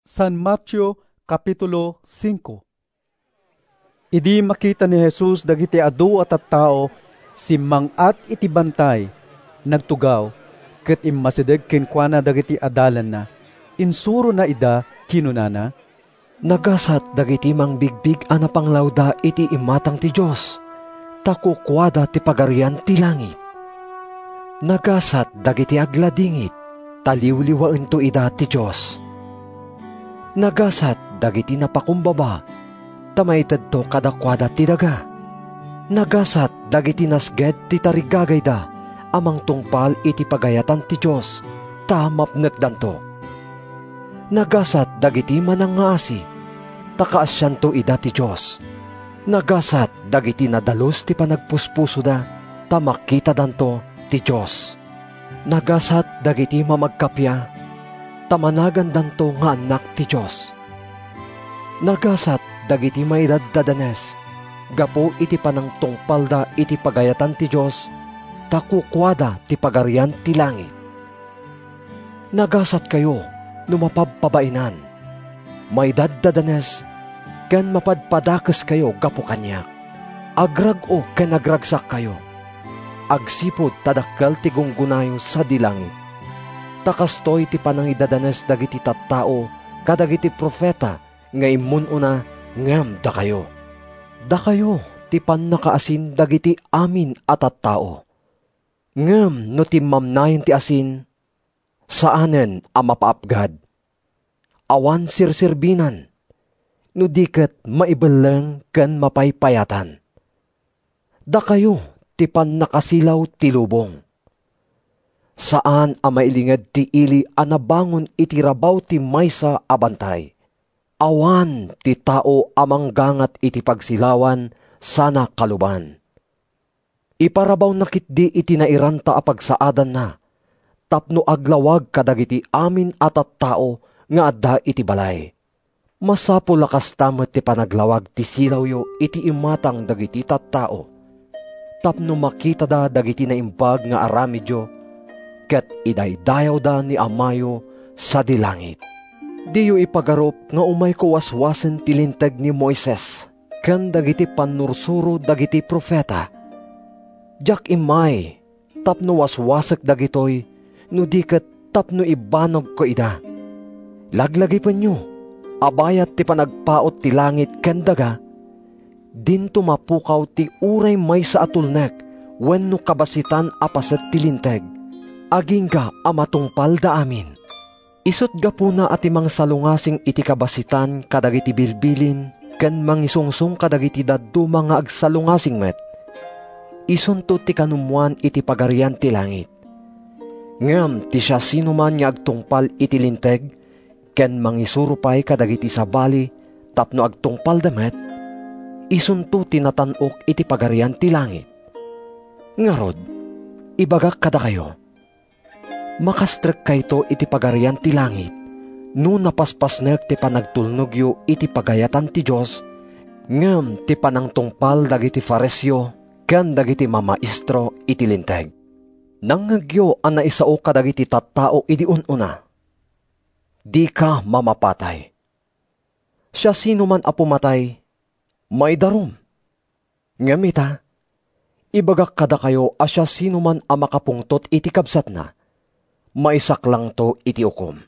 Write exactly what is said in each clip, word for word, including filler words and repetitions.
San Mateo Kapitulo five. Idi makita ni Jesus dagiti adu at at tao, simmangat iti bantay, nagtugaw, ket immasideg kenkwana dagiti adalan na, insuro na ida kinunana, nagasat dagiti mangbigbig a napanglawda iti imatang ti Dios, takukwada ti pagarian ti langit. Nagasat dagiti agladingit, taliwliwaen to ida ti Dios. Nagasat dagiti napakumbaba, tamayted to kadakwada ti daga. Nagasat dagiti nasged ti tarigagayda, amang tungpal iti pagayatan ti Dios, tamapnekdan to. Nagasat dagiti manangaasi, takaasyan to ida ti Dios. Nagasat dagiti nadalos ti panagpuspuso da, tamakita danto ti Dios. Nagasat dagiti mamagkapya, tamanagan danto nga anak ti Dios. Nagasat dagiti maidadadanes, gapo iti panang tungpalda iti pagayatan ti Dios, takukwada ti pagarian ti langit. Nagasat kayo numapabpabainan, maidadadanes, ken mapadpadakes kayo gapo kanyak. Agrag-o ken agragsak kayo, agsipod tadakkel ti gunggunayo sa dilangit. Takastoy ti panangidadanes dagiti tattao kadagiti profeta nga immununa ngem da kayo. Da kayo ti pannakaasin dagiti amin at tattao. Ngem no timmamnayen ti asin, saanen a mapaapgad? Awan sirsirbinan, no diket maibeleng ken mapaypayatan. Da kayo ti pannakasilaw ti lubong. Saan a mailinged ti ili a nabangon iti rabaw ti maysa a bantay? Awan ti tao amanggangat iti pagsilawan sana kaluban. Iparabaw nakitdi iti nairanta a pagsaadan na, tapno aglawag kadagiti amin at at tao nga adda iti balay. Masapo lakas tamet ti panaglawag ti silawyo iti imatang dagiti tattao, tapno makita da dagiti naimbag nga aramidyo, ket idaydayaw da ni amayo sa dilangit. Diyo ipagarup nga umay ko waswasen ti linteg ni Moises, ken dagiti panursuro dagiti profeta. Jak imay, tapno waswasek dagitoy, no diket tapno ibanog ko ida. Laglagi pa nyo, abayat ti panagpaot ti langit ken daga, din tumapukaw ti uray may sa atulnek, wenno kabasitan apaset ti linteg, agingga amatungpal da amin. Isot gapuna ati mang salungasing iti kabasitan kadagiti bilbilin, ken mangisungsong kadagiti daddu mga agsalungasing met. Isunto ti kanumuan iti pagarian ti langit. Ngam ti siya sinuman nga agtungpal iti linteg, ken mangisurupay kadagiti sabali, tapno agtungpal damet, isunto ti natanok iti pagarian ti langit. Ngarod, ibagak kada kayo, makastrek kayto iti pagarian ti langit, no napaspasnek ti panagtulnogyo iti pagayatan ti Dios, ngem ti panangtungpal dagiti Fariseo ken dagiti mamaistro iti linteg. Nangagyo an naisao kadagiti tattao iti ununa, di ka mamapatay. Siya sino man a pumatay, may darum. Ngem ita, ibagak kada kayo asya sino man a makapungtot iti kabsat na, maisak lang to iti ukom.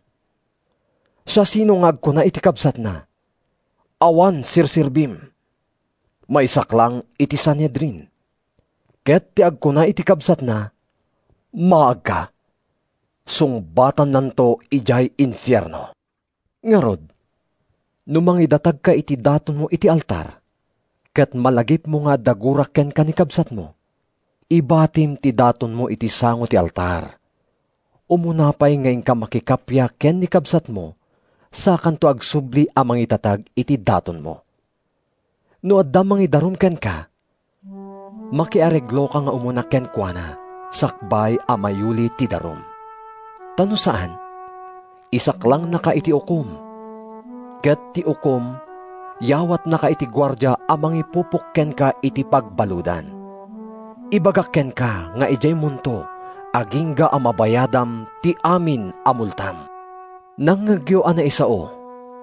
Sa sinungag ko na iti kabsat na, awan sirsirbim, maisak lang iti Sanhedrin. Ket ti agko na iti kabsat na, maag ka, sungbatan nanto ijay infierno. Ngarod, numangidatag ka iti daton mo iti altar, ket malagip mo nga dagurak ken kanikabsat mo, ibatim ti daton mo iti sango ti altar. Umunapay ngayon ka makikapya ken ni kabsat mo, sa kanto agsubli amang itatag iti daton mo. No adda mangidarum ken ka, makiareglo ka nga umuna ken kuana, sakbay amayuli ti darum. Tano saan? Isak lang naka iti ukom. Ket ti ukom, yawat naka iti gwardya amang ipupuk ken ka iti pagbaludan. Ibagak ken ka nga ijay munto, agingga amabayadam ti amin amultam. Nangagyo ana isao,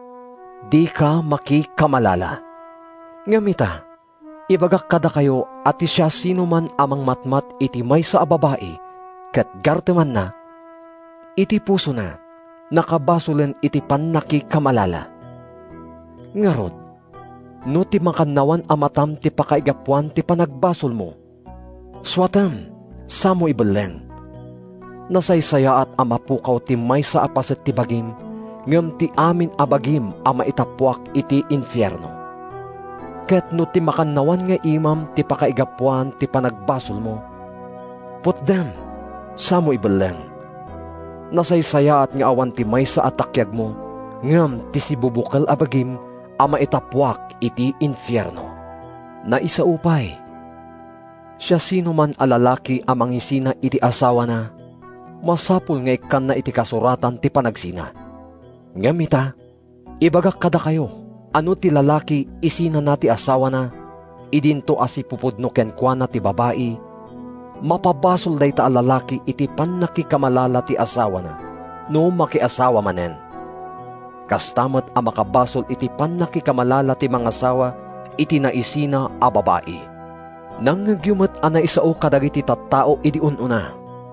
di ka makikamalala. Ngamita, ibagak kada kayo at siya sino man amang matmat iti may sa ababae, kat garteman na, iti puso na, nakabasulen iti panaki kamalala. Ngarod, no ti makanawan amatam ti pakaigapuan ti panagbasol mo, swatam, samo ibeleng. Nasaysaya at amapukaw ti may sa apaset ti bagim, ngem ti amin abagim ama itapwak iti infierno. Ket no ti makanawan nga imam ti pakaigapuan ti panagbasol mo, put them, samo ibeleng. Nasaysaya at nga awan ti may sa atakyag mo, ngem ti sibubukal abagim ama itapwak iti infierno. Na isaupay, siya sino man alalaki amang isina iti asawa na, masapul nga ikan na iti kasuratan ti panagsina. Ngamita, ibagak kada kayo, ano ti lalaki isina na ti asawa na, idinto asipupudno kenkwana ti babae, mapabasol day ta alalaki iti panakikamalala ti asawa na, no makiasawa manen. Kastamat a makabasol iti panakikamalala ti mga asawa, iti naisina a babae. Nangagyumat ana isao kadagiti tattao idi ununa.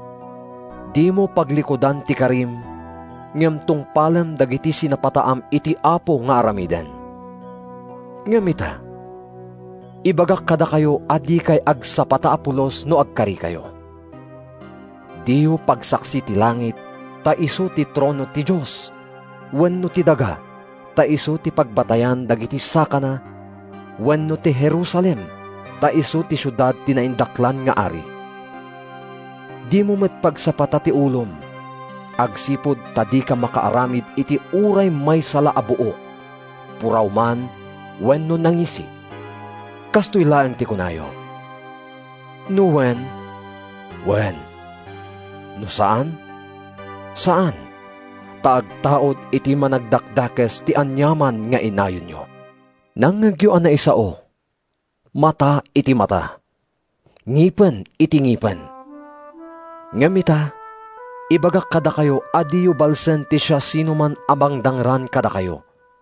Di mo paglikodan ti karim, ngem tungpalem dagiti sinapataam iti apo nga aramidan. Ngamita, ibagak kada kayo adi kay agsapata apulos no agkari kayo. Diyo pagsaksi ti langit, ta isu ti trono ti Diyos, wenno ti daga, ta isu ti pagbatayan dagiti sakana, wenno ti Jerusalem, ta isu ti syudad ti naindaklan nga ari. Di mo met pagsapata ti ulom, agsipod tadi ka makaaramid iti uray may sala abuok, puraw man, wenno nangisi. Kastoy laeng ti kunayo. No wen, wen. No saan? Saan? Taagtaod iti managdakdakes ti anyaman nga inayon nyo. Nangagyoan na isao, mata iti mata, ngipen iti ngipen. Ngamita, ibagak kada kayo adiyo balsen ti siya sino man abang dangran kada kayo.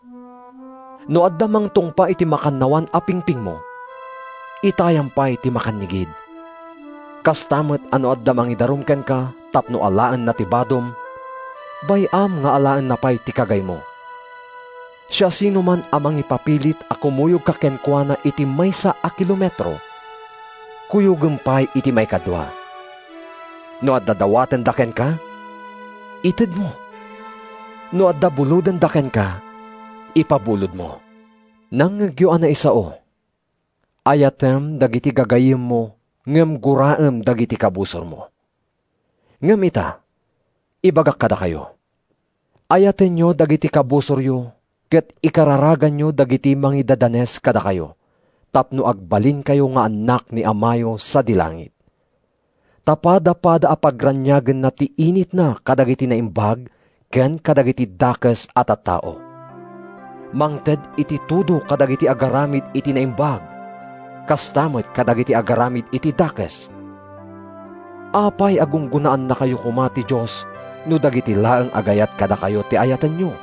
No addamang tungpa iti makannawan apingping mo, itayam pa iti makannigid. Kastamet ano addamang idarumken ka, tapno alaan na ti badom, bayam nga alaan na pa'y ti kagay mo. Siya sino man amang ipapilit a kumuyog ka kenkwana iti maysa a kilometro, kuyugem pa'y iti may kadwa. No adda dawaten daken ka, ited mo. No adda buludan daken ka, ipabulod mo. Nangagyoan na isao, ayatem dagiti gagayim mo, ngem guraem dagiti kabusor mo. Ngem ita, ibagak kada kayo, ayaten nyo dagiti kabusoryo, ket ikararagan nyo dagiti mangidadanes kada kayo, tapno agbalin kayo nga anak ni Amayo sa dilangit. Tapada-pada apagranyagan na ti init na kadagiti na imbag, ken kadagiti dakes at at tao. Mangted iti tudo kadagiti agaramid iti na imbag, kastamot kadagiti agaramid iti dakes. Apay agunggunaan na kayo kumati Diyos, no dagiti laeng agayat kada kayo ti ayatan nyo.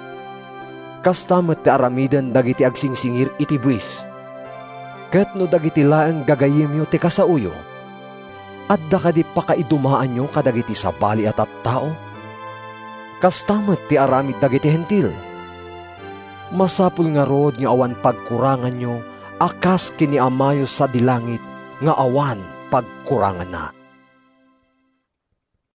Kastamot ti aramiden dagiti agsingsingir iti buwis, ket no dagiti laeng gagayim nyo ti kasauyo, adda kadi pakaidumaan nyo kadagiti sabali at at tao? Kastamet ti aramid dagiti hentil. Masapul nga rod nga awan pagkurangan nyo, akas kini Amayo sa dilangit nga awan pagkurangan na.